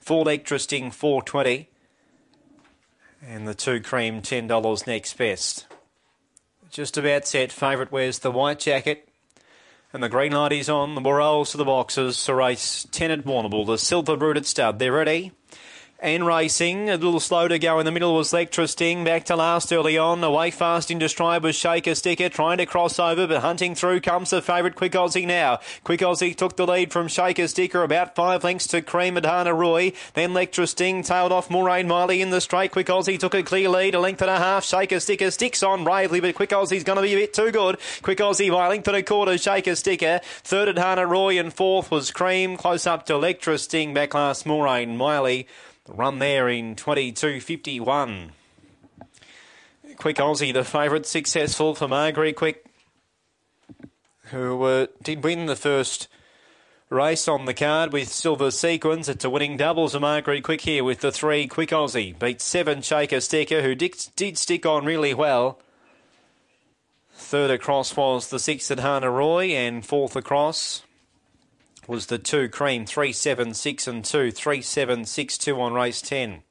4 Electra Sting, 4.20. And the 2 Cream, $10 next best. Just about set. Favourite wears the white jacket. And the green light is on. The Morales to the boxes. So race 10 at Warrnambool. The Silver Rooted Stud. They're ready. And racing, a little slow to go in the middle was Electra Sting, back to last early on, away fast into stride was Shaker Sticker, trying to cross over, but hunting through comes the favourite Quick Aussie now. Quick Aussie took the lead from Shaker Sticker, about 5 lengths to Cream Madonna Roy, then Electra Sting tailed off Moraine Miley in the straight. Quick Aussie took a clear lead, a length and a half. Shaker Sticker sticks on bravely, but Quick Aussie's going to be a bit too good. Quick Aussie by a length and a quarter, Shaker Sticker, third at Hana Roy, and fourth was Cream, close up to Electra Sting, back last Moraine Miley. The run there in 22.51. Quick Aussie, the favourite, successful for Marguerite Quick, who did win the first race on the card with Silver Sequins. It's a winning doubles of Marguerite Quick here with the 3 Quick Aussie. Beat 7 Shaker Sticker, who did stick on really well. Third across was the 6 at Hana Roy, and fourth across was the 2 Cream, 3, 7, 6 and 2, 3, 7, 6, 2 on race 10.